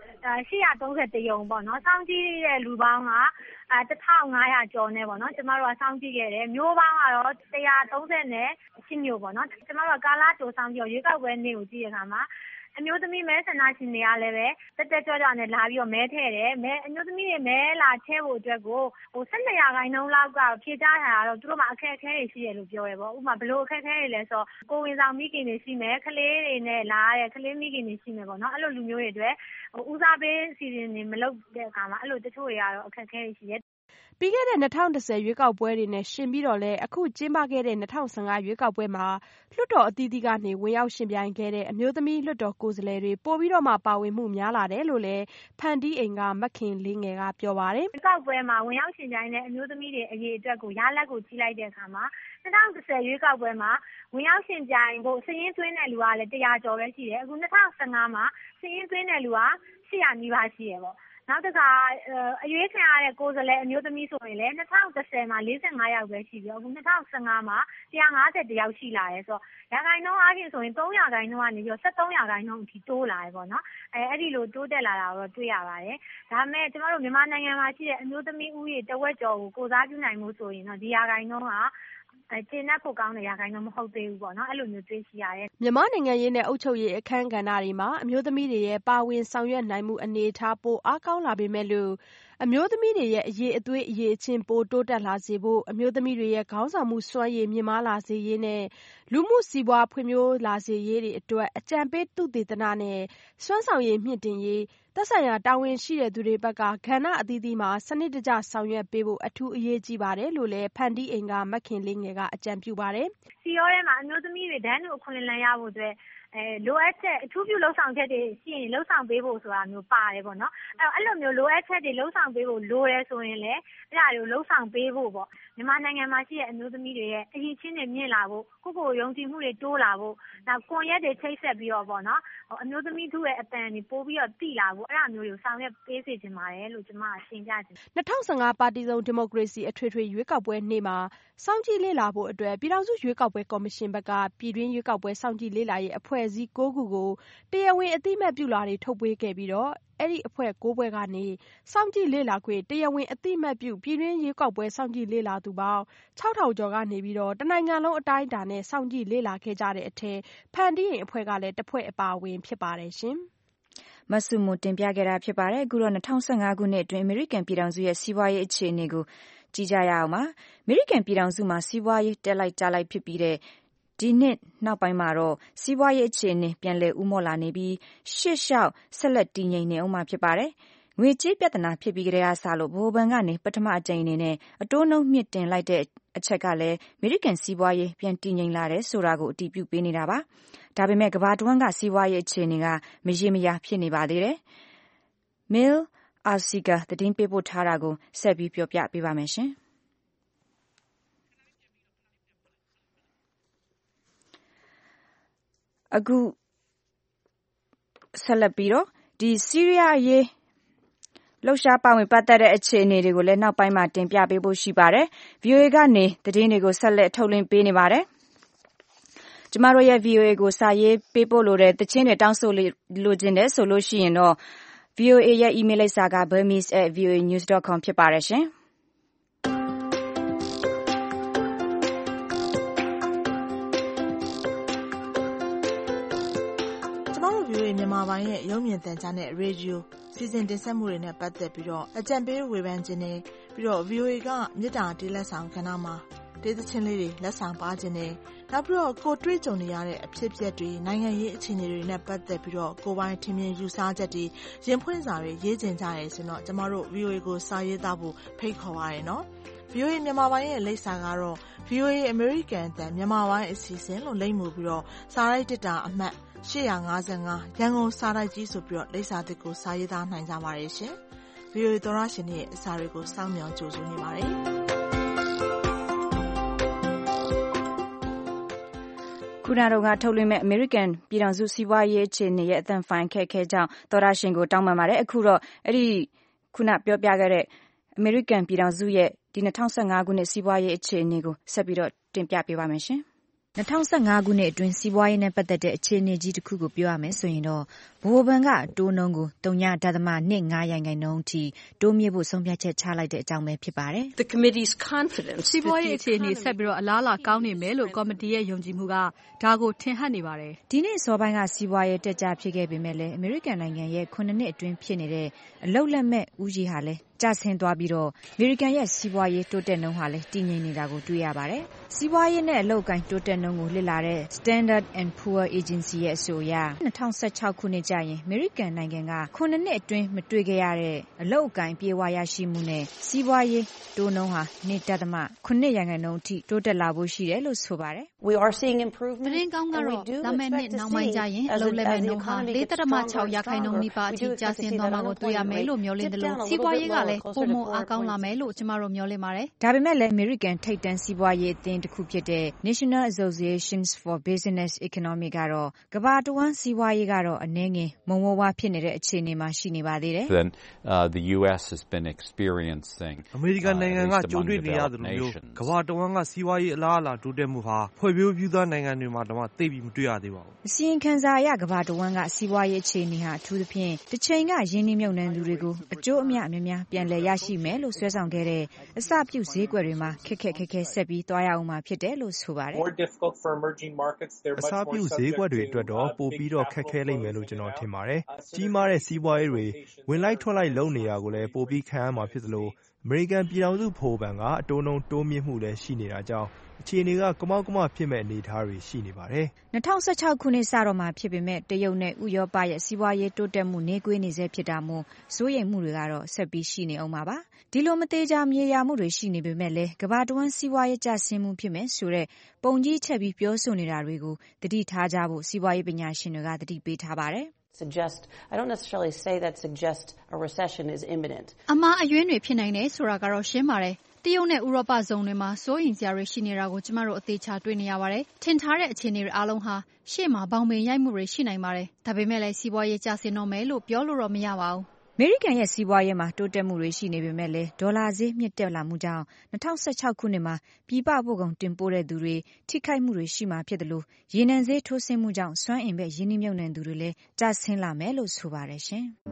831ရုံပေါ့နော်။စောင့်ကြည့်တဲ့လူပေါင်းက1500ကျော်နဲ့ပေါ့နော်။ကျမတို့ကစောင့်ကြည့်ခဲ့တယ်။မျိုးပေါင်းကတော့138မျိုးပေါ့နော်။ကျမတို့ကကာလကြိုစောင့်ကြည့်ရွေးကောက်ပွဲနေ့ကိုကြည့်တဲ့အခါမှာအမျိုးသမီးမဲဆန္ဒရှင်တွေကလည်းပဲတက်တက်ကြွကြွနဲ့လာပြီးတော့မဲထည့်တယ်။အမျိုးသမီးတွေမဲလာထည့်ဖို့အတွက်ကို12%လောက်ကဖြေကြားထားတာတော့သူတို့မှာအခက်အခဲတွေရှိတယ်လို့ပြောတယ်ပေါ့။ဥပမာဘယ်လိုအခက်အခဲတွေလဲဆိုတော့ကိုယ်ဝန်ဆောင်မိခင်တွေရှိမယ်။ကလေးတွေနဲ့လာရတဲ့ကလေးမိခင်တွေရှိမယ်ပေါ့နော်။အဲ့လိုလူမျိုးတွေအတွက်ဦးစားပေးအစီအစဉ်တွေမလုပ်တဲ့အခါမှာအဲ့လိုတချို့တွေကတော့အခက်အခဲတွေရှိတယ်ပြီးခဲ့တဲ့2010ရွေးကောက်ပွဲတွေနဲ့ရှင်ပြီးတော့လည်းအခုကျင်းပခဲ့တဲ့2015ရွေးကောက်ပွဲမှာလွှတ်တော်အသီးသီးကနေဝင်ရောက်ရှင်ပြိုင်ခဲ့တဲ့အမျိုးသမီးလွှတ်တော်ကိုယ်စားလှယ်တွေပိုပြီးတော့မှပါဝင်မှုများလာတယ်လို့လည်းဖန်တီးအိမ်ကမခင်လေးငယ်ကပြောပါတယ်။ရွေးကောက်ပွဲမှာဝင်ရောက်ရှင်ပြိုင်တဲ့အမျိုးသမီးတွေအရေးအတွက်ကိုရလဒ်ကိုကြည့်လိုက်တဲ့အခါမှာ2010ရွေးကောက်ပွဲမှာဝင်ရောက်ရှင်ပြိုင်ဖို့စည်ရင်းသွင်းတဲ့လူကလည်း100ကျော်ပဲရှိတယ်။အခု2015မှာစည်ရင်းသွင်းတဲ့လူက800နီးပါးရှိရပေါ့။ဒနောက်တစ်ခါအရွေးခံရတဲ့ကိုယ်စားလှယ်အမျိုးသမီးဆိုရင်လည်း2010မှာ45ယောက်ပဲရှိပြီးအခု2015မှာ150ယောက်ရှိလာတယ်ဆိုတော့ရာခိုင်နှုန်းအားဖြင့်ဆိုရင်3%ကနေပြီးတော့73%အထိတိုးလာတယ်ပေါ့နော်အဲ့ဒီလိုတိုးတက်လာတာကိုတွေ့ရပါတယ်ဒါပေမဲ့ကျမတို့မြန်မာနိုင်ငံမှာရှိတဲ့အမျိုးသမီးဦးရေတဝက်ကျော်ကိုကိုစားပြုနိုင်မှုဆိုရင်တော့ဒီရာခိုင်နှုန်းကကျေနပ်ဖို့ကောင်းတဲ့ရာခိုင်နှုန်းမဟုတ်သေးဘူးပေါ့နော်အဲ့လိုမျိုးတွေ့ရှိရတယ်မြန်မာနိုင်ငံရေးနဲ့အုပ်ချုပ်ရေးအခမ်းကဏ္ဍတွေမှာအမျိုးသမီးတွေရဲ့ပါဝင်ဆောင်ရွက်နိုင်မှုအနေအထားပိုအားကောင်းလာပေမဲ့လို့အမျိုးသမီးတွေရဲ့အရေးအသွေးအရေးအချင်းပိုတိုးတက်လာစေဖို့အမျိုးသမီးတွေရဲ့ခေါင်းဆောင်မှုစွမ်းရည်မြင့်မားလာစေရေးနဲ့လူမှုစီးပွားဖွံ့ဖြိုးလာစေရေးတွေအတွက်အကြံပေးသုတေသနနဲ့စွမ်းဆောင်ရည်မြင့်တင်ရေးသက်ဆိုင်ရာတာဝန်ရှိတဲ့သူတွေဘက်ကကဏ္ဍအသီးသီးမှာစနစ်တကျဆောင်ရွက်ပေးဖို့အထူးအရေးကြီးပါတယ်လို့လည်းဖန်တီးအိမ်ကမခင်လေးငယ်ကအကြံပြုပါတယ်။စီရောထဲမှာအမျိုးသမီးတွေတန်းတူအခွင့်အလမ်းရဖို့အတွက်လိုအပ်ချက်အထူးပြုလှုပ်ဆောင်ချက်တွေရှိရင်လှုပ်ဆောင်ပေးဖို့ဆိုတာမျိုးပါတယ်ပေါ့နော်အဲ့လိုမျိုးလိုအပ်ချက်တွေလှုပ်ဆောင်ပေးဖို့လိုတယ်ဆိုရင်လည်းအဲ့ဒါတွေကိုလှုပ်ဆောင်ပေးဖို့ပေါ့မြန်မာနိုင်ငံမှာရှိတဲ့အမျိုးသမီးတွေရဲ့အရေးချင်းတွေမြင့်လာဖို့ကိုယ်ယုံကြည်မှုတွေတိုးလာဖို့နောက်ကွန်ရက်တွေချိတ်ဆက်ပြီးတော့ပေါ့နော်အမျိုးသမီးထုရဲ့အတန်တွေပို့ပြီးတော့တိလာဖို့အဲ့ဒါမျိုးတွေကိုဆောင်ရွက်ပေးစေချင်ပါတယ်လို့ကျွန်မရှင်းပြချင် 2015ပါတီစုံဒီမိုကရေစီအထွေထွေရွေးကောက်ပွဲနေ့မှာစောင့်ကြည့်လေ့လာဖို့အတွက်ပြည်ထောင်စုရွေးကောက်ပွဲကော်မရှင်ဘက်ကပြည်တွင်းရွေးကောက်ပွဲစောင့်ကြည့်လေ့လာရေးအဖွဲ့အစည်း9ခုကိုတရားဝင်အသိအမှတ်ပြုလွှာတွေထုတ်ပေးခဲ့ပြီးတော့အဲ့ဒီအဖွဲ့9ဖွဲ့ကနေစောင့်ကြည့်လေ့လာခွင့်တရားဝင်အသိအမှတ်ပြုပြည်တွင်းရွေးကောက်ပွဲစောင့်ကြည့်လေ့လာသူပေါင်း6000ကျော်ကနေပြီးတော့တနိုင်ငံလုံးအတိုင်းအတာနဲ့စောင့်ကြည့်လေ့လာခဲ့ကြတဲ့အထက်ဖန်တီးရင်အဖွဲ့ကလည်းတစ်ဖွဲ့အပါအဝင်ဖြစ်ပါတယ်ရှင်မဆုမတင်ပြခဲ့တာဖြစ်ပါတယ်အခုတော့2015ခုနှစ်အတွင်းအမေရိကန်ပြည်ထောင်စုရဲ့စီးပွားရေးအခြေအနေကိုကြည့်ကြရအောင်ပါအမေရိကန်ပြည်ထောင်စုမှာစီးပွားရေးတက်လိုက်ကျလိုက်ဖြစ်ပြီးတဲ့ဒီနှစ်နောက်ပိုင်းမှာတော့စီးပွားရေးအခြေအနေပြန်လည်ဦးမော့လာနေပြီးရှေ့လျှောက်ဆက်လက်တည်ငြိမ်နေအောင်မှာဖြစ်ပါတယ်ငွေကြေးပြဿနာဖြစ်ပြီးကြတဲ့အားစလို့ဗဟိုဘဏ်ကနေပထမအကြိမ်အနေနဲ့အတိုးနှုန်းမြင့်တင်လိုက်တဲ့အချက်ကလည်းအမေရိကန်စီးပွားရေးပြန်တည်ငြိမ်လာတယ်ဆိုတာကိုအတည်ပြုပေးနေတာပါဒါပေမဲ့ကမ္ဘာတဝန်းကစီးပွားရေးအခြေအနေကမရေမရာဖြစ်နေပါသေးတယ်။ Mil Arsiga သတင်းပေးပို့ထားတာကိုဆက်ပြီးပြောပြပေးပါမယ်ရှင်။အခုဆက်လက်ပြီးတော့ဒီဆီးရီးယားရေးလှုပ်ရှားပါဝင်ပတ်သက်တဲ့အခြေအနေတွေကိုလည်းနောက်ပိုင်းမှာတင်ပြပေးဖို့ရှိပါတယ်။ VOA ကနေသတင်းတွေကိုဆက်လက်ထုတ်လွှင့်ပေးနေပါတယ်။ကျမတို့ရဲ့ VOA ကိုစာရေးပေးပို့လိုတဲ့တခြင်းတွေတောင်းဆိုလိုချင်တယ်ဆိုလို့ရှိရင်တော့ VOA ရဲ့ email လိပ်စာက burmese@voanews.com ဖြစ်ပါတယ်ရှင်။မြန်မာပိုင်းရဲ့ရုပ်မြင်သံကြားနဲ့ရေဒီယိုစီစဉ်တင်ဆက်မှုတွေနဲ့ပတ်သက်ပြီးတော့အကြံပေးဝေဖန်ခြင်းနဲ့ပြီးတော့ VOA ကမြစ်တာတေးလက်ဆောင်ကဏ္ဍမှာတေးသချင်းလေးတွေလက်ဆောင်ပါခြင်းနဲ့နောက်ပြီးတော့ကိုတွေ့ကြုံနေရတဲ့အဖြစ်အပျက်တွေနိုင်ငံရေးအခြေအနေတွေနဲ့ပတ်သက်ပြီးတော့ကိုယ်ပိုင်ထင်မြင်ယူဆချက်တွေရင်ဖွင့်စာတွေရေးကျင်ကြရဲဆိုတော့ကျမတို့ VOA ကိုစာရေးသားဖို့ဖိတ်ခေါ်ပါရနော် VOA မြန်မာပိုင်းရဲ့လိပ်စာကတော့ VOA American အသံမြန်မာပိုင်းအစီအစဉ်လို့လိပ်မှုပြီးတော့စာရိုက်တစ်တာအမှတ်855ရန်ကုန်စာတိုက်ကြီးဆိုပြီးတော့လိပ်စာသစ်ကိုစာရေးသားနိုင်ကြပါတယ်ရှင်။ VOA သောရရှင်ရဲ့အစာတွေကိုစောင့်မျှော်ကြိုဆိုနေပါတယ်။ခုနကတော့ထုတ်လွှင့်မဲ့ American ပြည်ထောင်စုစီးပွားရေးအခြေအနေရဲ့အသံဖိုင်ခက်ခဲကြောင်းသောရရှင်ကိုတောင်းပန်ပါတယ်။အခုတော့အဲ့ဒီခုနပြောပြခဲ့တဲ့ American ပြည်ထောင်စုရဲ့ဒီ2015ခုနှစ်စီးပွားရေးအခြေအနေကိုဆက်ပြီးတော့တင်ပြပေးပါမယ်ရှင်။2015ခုနှစ်အတွင်းစီးပွားရေးနဲ့ပတ်သက်တဲ့အခြေအနေကြီးတစ်ခုကိုပြောရမယ်ဆိုရင်တော့ဗဟိုဘဏ်ကအတိုးနှုန်းကို 0.25% အထိတိုးမြှင့်ဖို့ဆုံးဖြတ်ချက်ချလိုက်တဲ့အကြောင်းပဲဖြစ်ပါတယ်။ The committee's confidence စီးပွားရေးအခြေအနေဆက်ပြီးတော့အလားအလာကောင်းနေမယ်လို့ကော်မတီရဲ့ယုံကြည်မှုကဒါကိုထင်ဟပ်နေပါတယ်။ဒီနေ့အစောပိုင်းကစီးပွားရေးတက်ကြဖြစ်ခဲ့ပေမဲ့လည်းအမေရိကန်နိုင်ငံရဲ့9နှစ်အတွင်းဖြစ်နေတဲ့အလုပ်လက်မဲ့ဦးရေဟာလည်းကျဆင်းသွားပြီးတော့အမေရိကန်ရဲ့စီးပွားရေးတိုးတက်နှုန်းဟာလည်းတည်ငြိမ်နေတာကိုတွေ့ရပါတယ်။စီးပွားရေးနဲ့အလုပ်အကိုင်တိုးတက်နှုန်းကိုလေ့လာတဲ့ Standard and Poor Agency ရဲ့အဆိုအရ2016ခုနှစ်ကျရင်အမေရိကန်နိုင်ငံက9နှစ်အတွင်းမတွေ့ခဲ့ရတဲ့အလုပ်အကိုင်ပြေဝရရှိမှုနဲ့စီးပွားရေးတိုးနှုန်းဟာ 2.9% အထိတိုးတက်လာဖို့ရှိတယ်လို့ဆိုပါတယ်။ We are seeing improvement သတင်းကောင်းကတော့လာမယ့်နှစ်နောက်ပိုင်းကျရင်အလုပ်လက်မဲ့နှုန်းဟာ 4.6% နီးပါးအထိကျဆင်းသွားမှာကိုတွေ့ရမယ်လို့မျှော်လင့်တယ်လို့စီးပွားရေးကလည်းပိုမိုအားကောင်းလာမယ်လို့ကျမတို့မျှော်လင့်ပါတယ်။ဒါပေမဲ့လည်း American ထိပ်တန်းစီးပွားရေးအသင်းတစ်ခုဖြစ်တဲ့ National Associations for Business Economics ကတော့ကမ္ဘာတဝန်းစီးပွားရေးကတော့အနည်းငယ်မုံဝါးဝါဖြစ်နေတဲ့အခြေအနေမှာရှိနေပါသေးတယ် The US has been experiencing အမေရိကန်နိုင်ငံကကြုံတွေ့နေရသလိုမျိုးကမ္ဘာတဝန်းကစီးပွားရေးအလားအလာတိုးတက်မှုဟာဖွဲ့ဖြိုးပြူးသားနိုင်ငံတွေမှာတော့သိပြီးမတွေ့ရသေးပါဘူး။အစီရင်ခံစာအရကမ္ဘာတဝန်းကစီးပွားရေးအခြေအနေဟာအထူးသဖြင့်တစ်ချိန်ကရင်းနှီးမြှုပ်နှံသူတွေကိုအကျိုးအမြတ်များပြန်လည်ရရှိမယ်လို့ဆွဲဆောင်ခဲ့တဲ့အစပြုဈေးကွက်တွေမှာခက်ခဲဆက်ပြီးသွားရအောင်မှာဖြစ်တယ်လို့ဆိုပါတယ်။အစပြုဈေးကွက်တွေအတွက်တော့ပိုပြီးတော့ခက်ခဲလိမ့်မယ်လို့ကျွန်တော်ထင်ပါတယ်။ကြီးမားတဲ့စီးပွားရေးတွေဝင်လိုက်ထွက်လိုက်လုပ်နေတာကိုလည်းပိုပြီးခံရမှာဖြစ်သလိုအမေရိကန်ပြည်ထောင်စုဗဟိုဘဏ်ကအတိုးနှုန်းတိုးမြင့်မှုလည်းရှိနေတာကြောင့်အခြေအနေကကမောက်ကမဖြစ်မဲ့အနေအထားတွေရှိနေပါတယ်။2016ခုနှစ်စတော့မှဖြစ်ပေမဲ့တရုတ်နဲ့ဥရောပရဲ့စီးပွားရေးတိုးတက်မှုနှေးကွေးနေစေဖြစ်တာမို့စိုးရိမ်မှုတွေကတော့ဆက်ပြီးရှိနေအောင်ပါပါ။ဒီလိုမသေးချာမြေယာမှုတွေရှိနေပေမဲ့လည်းကမ္ဘာတဝန်းစီးပွားရေးကျဆင်းမှုဖြစ်မယ်ဆိုတဲ့ပုံကြီးချက်ပြီးပြောဆိုနေတာတွေကိုသတိထားကြဖို့စီးပွားရေးပညာရှင်တွေကသတိပေးထားပါတယ် I don't necessarily say that suggest a recession is imminent. အမှားအယွင်းတွေဖြစ်နိုင်တယ်ဆိုတာကတော့ရှင်းပါတယ်။တရုတ်နဲ့ဥရောပဇုံတွေမှာစိုးရိမ်စရာတွေရှိနေတာကိုကျမတို့အသေးချာတွေ့နေရပါတယ်။ထင်ထားတဲ့အခြေအနေတွေအားလုံးဟာရှေ့မှာဘောင်ပင်ရိုက်မှုတွေရှိနိုင်ပါတယ်။ဒါပေမဲ့လည်းစီးပွားရေးကျဆင်းတော့မယ်လို့ပြောလို့တော့မရပါဘူး။အမေရိကန်ရဲ့စီးပွားရေးမှာတိုးတက်မှုတွေရှိနေပေမဲ့လည်းဒေါ်လာဈေးမြင့်တက်လာမှုကြောင့်2016ခုနှစ်မှာပြည်ပပို့ကုန်တင်ပို့တဲ့သူတွေထိခိုက်မှုတွေရှိမှာဖြစ်တယ်လို့ရေနံဈေးထိုးဆင်းမှုကြောင့်စွမ်းအင်ဘက်ရင်းနှီးမြှုပ်နှံသူတွေလည်းကျဆင်းလာမယ်လို့ဆိုပါတယ်ရှင်။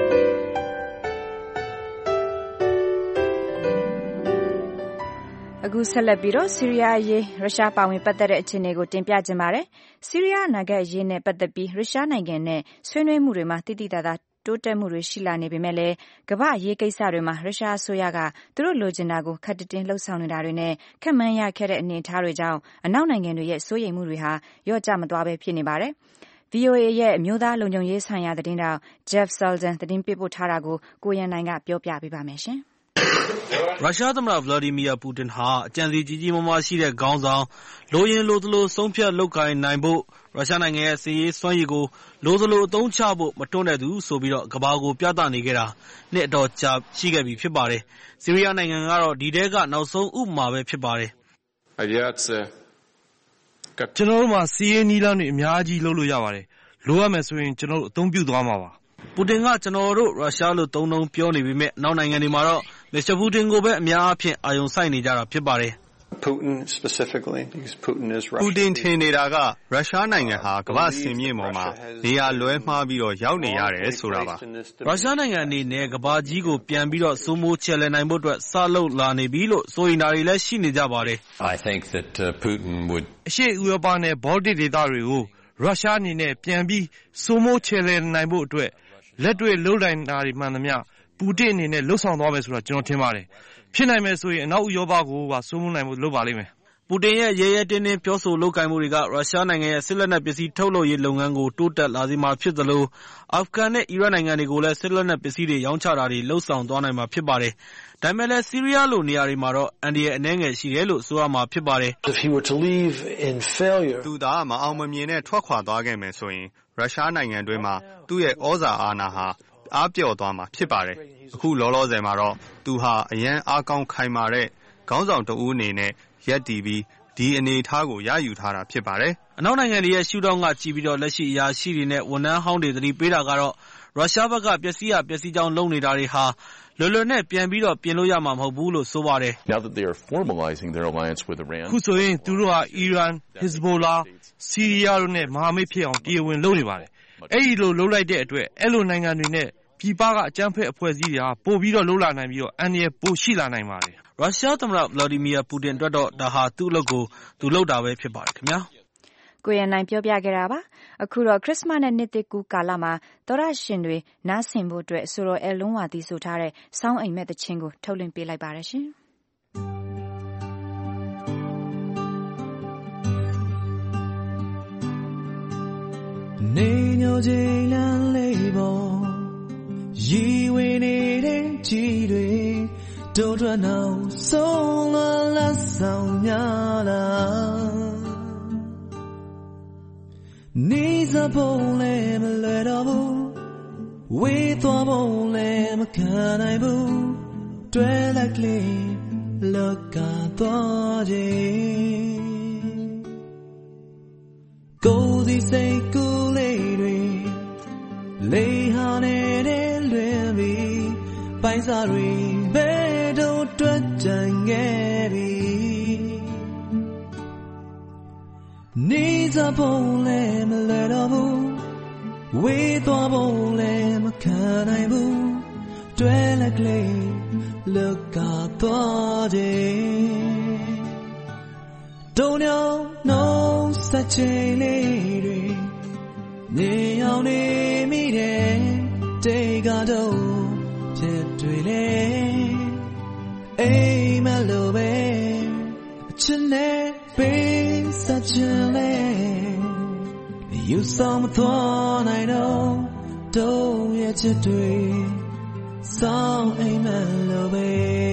အခုဆက်လက်ပြီးတော့ဆီးရီးယားအရေးရုရှားပါဝင်ပတ်သက်တဲ့အခြေအနေကိုတင်ပြခြင်းပါတယ်။ဆီးရီးယားနိုင်ငံအရေးနဲ့ပတ်သက်ပြီးရုရှားနိုင်ငံနဲ့ဆွေးနွေးမှုတွေမှာတိတိကျကျတိုးတက်မှုတွေရှိလာနေပေမဲ့လည်းကမ္ဘာ့ရေးကိစ္စတွေမှာရုရှားအစိုးရကသူတို့လိုချင်တာကိုခက်တင်းလှုပ်ဆောင်နေတာတွေနဲ့ခက်မှန်းရခဲ့တဲ့အနေအထားတွေကြောင့်အနောက်နိုင်ငံတွေရဲ့စိုးရိမ်မှုတွေဟာရော့ကျမသွားပဲဖြစ်နေပါတယ်။ VOA ရဲ့အမျိုးသားလုံခြုံရေးဆိုင်ရာသတင်းတောက် Jeff Sullivan သတင်းပေးပို့ထားတာကိုကိုရန်နိုင်ကပြောပြပေးပါမယ်ရှင်။ရုရှားသမ္မတ Vladimir Putin ဟာအကြံစီကြီးကြီးမားမားရှိတဲ့ခေါင်းဆောင်လိုရင်လိုသလိုဆုံးဖြတ်လုပ်ကိုင်နိုင်ဖို့ရုရှားနိုင်ငံရဲ့စစ်ရေးစွမ်းရည်ကိုလိုသလိုအသုံးချဖို့မတွန်းတဲ့သူဆိုပြီးတော့ကမ္ဘာကိုပြသနေခဲ့တာနှစ်အတော်ကြာရှိခဲ့ပြီဖြစ်ပါတယ်။ဆီးရီးယားနိုင်ငံကတော့ဒီထဲကနောက်ဆုံးဥပမာပဲဖြစ်ပါတယ်။ကျွန်တော်တို့မှာစီးရေးနီးလမ်းတွေအများကြီးလုပ်လို့ရပါတယ်။လိုရမယ်ဆိုရင်ကျွန်တော်တို့အသုံးပြုသွားမှာပါ။ပူတင်ကကျွန်တော်တို့ရုရှားလို့သုံးနှုန်းပြောနေပေမဲ့နောက်နိုင်ငံတွေမှာတော့မစ္စတာပူတင်ကိုပဲအများအားဖြင့်အာရုံစိုက်နေကြတာဖြစ်ပါတယ်ပူတင်ထင်နေတာကရုရှားနိုင်ငံဟာကမ္ဘာ့စင်မြင့်ပေါ်မှာနေရာလွဲမှားပြီးတော့ရောက်နေရတယ်ဆိုတာပါရုရှားနိုင်ငံအနေနဲ့ကမ္ဘာကြီးကိုပြန်ပြီးတော့စိုးမိုးချဲ့လဲနိုင်ဖို့အတွက်စလုပ်လာနေပြီလို့ဆိုရင်ဒါတွေလည်းရှိနေကြပါတယ်အရှေ့ဥရောပနဲ့ဘောလတစ်ဒေသတွေကိုရုရှားအနေနဲ့ပြန်ပြီးစိုးမိုးချဲ့လဲနိုင်ဖို့အတွက်လက်တွေ့လှုပ်နိုင်တာတွေမှန်သမျှပူတင်အနေနဲ့လှုပ်ဆောင်သွားမယ်ဆိုတာကျွန်တော်ထင်ပါတယ်ဖြစ်နိုင်မယ်ဆိုရင်အနောက်ဥရောပကိုပါစိုးမိုးနိုင်ဖို့လုပ်ပါလိမ့်မယ်ပူတင်ရဲ့ရဲရဲတင်းတင်းပြောဆိုလုပ်ကိုင်မှုတွေကရုရှားနိုင်ငံရဲ့စစ်လက်နက်ပစ္စည်းထုတ်လုပ်ရေးလုပ်ငန်းကိုတိုးတက်လာစေမှာဖြစ်သလိုအာဖဂန်နဲ့အီရတ်နိုင်ငံတွေကိုလည်းစစ်လက်နက်ပစ္စည်းတွေရောင်းချတာတွေလှုပ်ဆောင်သွားနိုင်မှာဖြစ်ပါတယ်ဒါပေမဲ့လည်းဆီးရီးယားလိုနေရာတွေမှာတော့အန်ဒီရဲ့အနှဲငယ်ရှိတယ်လို့ဆိုရမှာဖြစ်ပါတယ်သူသာမအောင်မမြင်နဲ့ထွက်ခွာသွားခဲ့မယ်ဆိုရင်ရုရှားနိုင်ငံတွင်းမှာသူ့ရဲ့ဩဇာအာဏာဟာအားပျော့သွားမှာဖြစ်ပါတယ်အခုလောလောဆယ်မှာတော့သူဟာအရန်အားကောင်းခိုင်မာတဲ့ခေါင်းဆောင်တဦးအနေနဲ့ရပ်တည်ပြီးဒီအနေအထားကိုရယူထားတာဖြစ်ပါတယ်အနောက်နိုင်ငံတွေရဲ့ရှုထောင့်ကကြည့်ပြီးတော့လက်ရှိအရာရှိတွေနဲ့ဝန်ထမ်းဟောင်းတွေသတိပေးတာကတော့ရုရှားဘက်ကပျက်စီးရပျက်စီးကြောင်းလုပ်နေတာတွေဟာလွယ်လွယ်နဲ့ပြန်ပြီးတော့ပြင်လို့ရမှာမဟုတ်ဘူးလို့ဆိုပါတယ်ခုဆိုရင်သူတို့ဟာအီရန်ဟစ်ဇ်ဘိုလာဆီးရီးယားတို့နဲ့မဟာမိတ်ဖြစ်အောင်တရားဝင်လုပ်နေပါတယ်အဲ့ဒီလိုလုပ်လိုက်တဲ့အတွက်အဲ့လိုနိုင်ငံတွေနဲ့ပြည်ပကအကြမ်းဖက်အဖွဲ့အစည်းတွေဟာပို့ပြီးတော့လှုပ်လာနိုင်ပြီးတော့အန္တရာယ်ပိုရှိလာနိုင်ပါတယ်ရုရှားသမ္မတ Vladimir Putin အတွက်တော့ဒါဟာသူ့အလုပ်ကိုသူလုပ်တာပဲဖြစ်ပါတယ်ခင်ဗျာကိုရန်နိုင်ပြောပြခဲ့တာပါအခုတော့ခရစ်စမတ်နဲ့နှစ်သစ်ကူးကာလမှာသောရရှင်တွေနားဆင်ဖို့အတွက်ဆိုတော့အဲလုံးဝသီးဆိုထားတဲ့စောင်းအိမ်မက်သချင်းကိုထုတ်လွှင့်ပေးလိုက်ပါတယ်ရှင်နေညိုချိန်လမ်းလေးပေါ်ရီဝေနေတဲ့ကြည်တွေတို့ထွက်နောက်ဆုံးလာလက်ဆောင်များလားနေစဖို့လည်းမလွယ်တော့ဘူးဝေးသွားဖို့လည်းမခံနိုင်ဘူးတွေ့လက်ကလေးလောကသွားခြင်းကိုယ်စီစိတ်ကူးလေးတွေလေးဟာနေတဲ့လွင်ပြီးပိုင်စားတွေဘယ်တော့တွက်ကြံခဲ့ပြီနေစားဖို့လည်းမလဲတော့ဘူးဝေးသွားဖို့လည်းမခံနိုင်ဘူးတွေ့လက်ကလေးလောကသွားခြင်းတုံညောင်းနှုံးဆက်ချင်လေးတွေနေအောင်နေမိတယ်တေကတော့ဖြစ်တွေလေအိမ်မလို့ပဲအချစ်နဲ့ပေးဆက်ချင်လေယူဆောင်မသွားနိုင်တော့တို့ရဲ့ချစ်တွေစောင်းအိမ်မလို့ပဲ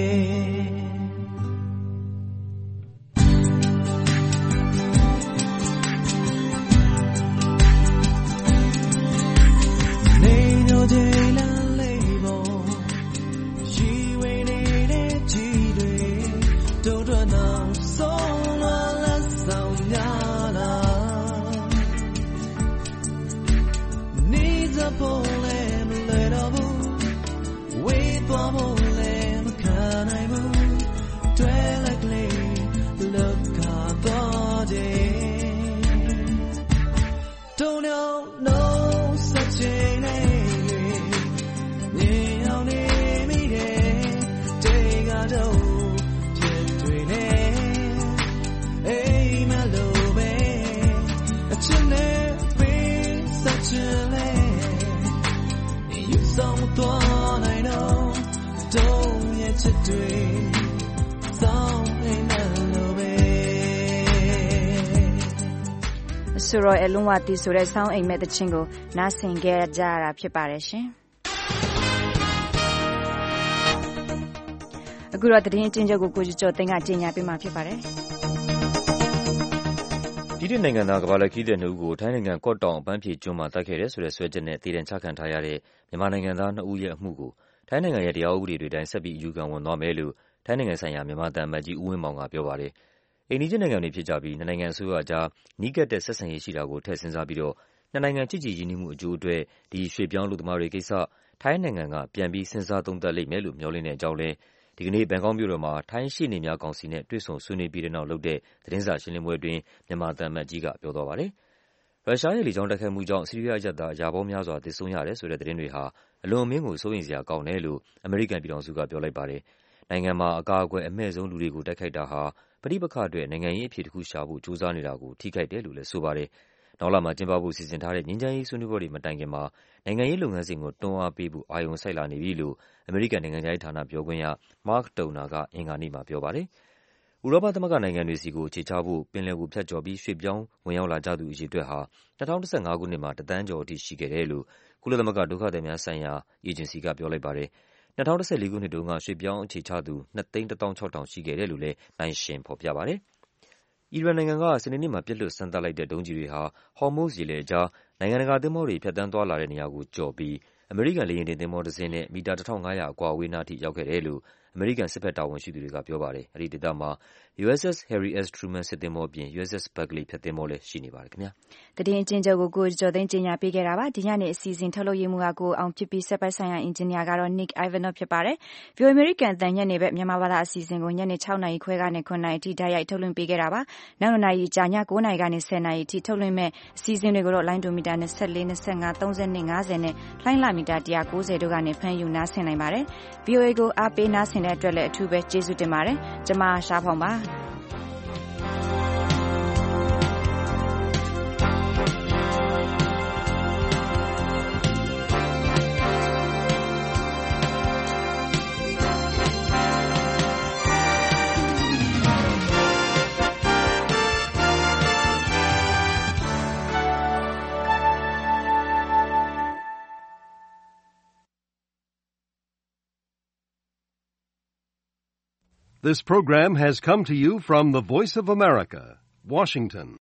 ဆိုတော့အလုံးဝတီဆိုတဲ့ဆောင်းအိမ်မက်တဲ့ချင်းကိုနားဆင်ခဲ့ကြရတာဖြစ်ပါတယ်ရှင်အခုတော့သတင်းအကျဉ်းချုပ်ကိုကိုကျော်သိန်းကကြေညာပေးမှာဖြစ်ပါတယ်ဒီတဲ့နိုင်ငံသားကမ္ဘာလက်ခီးတဲ့2ဦးကိုထိုင်းနိုင်ငံကော့တောင်အပန်းဖြေကျွန်းမှာတိုက်ခဲ့တဲ့ဆိုတဲ့ဆွဲချက်နဲ့တည်တံချခံထားရတဲ့မြန်မာနိုင်ငံသား2ဦးရဲ့အမှုကိုထိုင်းနိုင်ငံရဲ့တရားဥပဒေတွေတိုင်းဆက်ပြီးအယူခံဝင်သွားမယ်လို့ထိုင်းနိုင်ငံဆိုင်ရာမြန်မာတန်မတ်ကြီးဦးဝင်းမောင်ကပြောပါတယ်အိန္ဒိယနိုင်ငံတွေဖြစ်ကြပြီးနှစ်နိုင်ငံအစိုးရအကြားနီးကပ်တဲ့ဆက်ဆံရေးရှိတာကိုထည့်စဉ်းစားပြီးတော့နှစ်နိုင်ငံချစ်ကြည်ရင်းနှီးမှုအကျိုးအတွက်ဒီရွှေ့ပြောင်းလူသမားတွေကိစ္စထိုင်းနိုင်ငံကပြန်ပြီးစဉ်းစားသုံးသပ်လိမ့်မယ်လို့မျှော်လင့်တဲ့အကြောင်းလဲဒီကနေ့ဘန်ကောက်မြို့တော်မှာထိုင်းရှေ့နေများကောင်စီနဲ့တွေ့ဆုံဆွေးနွေးပြီးတဲ့နောက်လုပ်တဲ့သတင်းစာရှင်းလင်းပွဲအတွင်းမြန်မာတန်မတ်ကြီးကပြောသွားပါတယ်။ရုရှားရဲ့လေကြောင်းတိုက်ခိုက်မှုကြောင့်ဆီးရီးယားအရပ်သားရာပေါင်းများစွာသေဆုံးရတယ်ဆိုတဲ့သတင်းတွေဟာအလွန်အမင်းကိုစိုးရိမ်စရာကောင်းတယ်လို့အမေရိကန်ပြည်ထောင်စုကပြောလိုက်ပါတယ်။နိုင်ငံမှာအကာအကွယ်အမဲ့ဆုံးလူတွေကိုတိုက်ခိုက်တာဟာပဋိပက္ခအတွက်နိုင်ငံရေးအဖြစ်တစ်ခုရှာဖို့ကြိုးစားနေတာကိုထိခိုက်တယ်လို့လည်းဆိုပါတယ်။နောက်လမှာကျင်းပဖို့စီစဉ်ထားတဲ့ငြိမ်းချမ်းရေးဆွေးနွေးပွဲတွေမတိုင်ခင်မှာနိုင်ငံရေးလုပ်ငန်းစဉ်ကိုတွန်းအားပေးဖို့အာရုံစိုက်လာနေပြီလို့အမေရိကန်နိုင်ငံခြားရေးဌာနပြောခွင့်ရ Mark Toner ကအင်္ဂါနေ့မှာပြောပါတယ်။ဥရောပသမဂ္ဂနိုင်ငံတွေစီကိုအခြေချဖို့ပင်လယ်ကိုဖြတ်ကျော်ပြီးရွှေ့ပြောင်းဝင်ရောက်လာကြသူအရေအတွက်ဟာ2015ခုနှစ်မှာ1,000,000 ကျော်အထိရှိခဲ့တယ်လို့ကုလသမဂ္ဂဒုက္ခသည်များဆိုင်ရာအေဂျင်စီကပြောလိုက်ပါတယ်။2014ခုနှစ်တုန်းကရွှေ့ပြောင်းအခြေချသူ2,16,000 ရှိခဲ့တယ်လို့လည်းနိုင်ရှင်ဖော်ပြပါတယ်။အီရန်နိုင်ငံကစနေနေ့မှာပြစ်လွှတ်စမ်းသပ်လိုက်တဲ့ဒုံးကျည်တွေဟာဟော်မုဇ်ရေလက်ကြားနိုင်ငံတကာသင်္ဘောတွေဖြတ်သန်းသွားလာတဲ့နေရာကိုကျော်ပြီးအမေရိကန်လေယာဉ်တင်သင်္ဘောတစ်စင်းနဲ့မီတာ 1,500 အကွာအဝေးနားထိရောက်ခဲ့တယ်လို့အမေရိကန်စစ်ဘက်တာဝန်ရှိသူတွေကပြောပါတယ်။အဲဒီဒေသမှာ USS Harry S. Truman စစ်သင်္ဘောအပြင် USS Buckley ဖြတ်သင်္ဘောလည်းရှိနေပါတယ်ခင်ဗျာ။သတင်းအကျဉ်းချုပ်ကိုကျော်သိန်းကြေညာပေးခဲ့တာပါ။ဒီညနေအစီအစဉ်ထုတ်လုပ်ရေးမှူးကကိုအောင်ဖြစ်ပြီးစက်ပိုက်ဆိုင်ရာအင်ဂျင်နီယာကတော့ Nick Ivanov ဖြစ်ပါတယ်။ VOA American အသံညနေဘက်မြန်မာဘာသာအစီအစဉ်ကိုညနေ 6 နာရီခွဲကနေ9 နာရီထိဓာတ်ရိုက်ထုတ်လွှင့်ပေးခဲ့တာပါ။နောက်2နာရီကြာည9 နာရီကနေ10 နာရီထိထုတ်လွှင့်မဲ့အစီအစဉ်တွေကိုတော့လိုင်းဒိုမီတာ24 25 30 50နဲ့လှိုင်းလာမီတာ190တို့ကနေဖမ်းယူနားဆင်နိုင်ပါတယ်။ VOA ကိုအားပေးနားဆင်တဲ့အတွက်လည်းအထူးပဲကျေးဇူးတင်ပါတယ်။ကျွန်မရှားဖောင်ပါ။ This program has come to you from the Voice of America, Washington.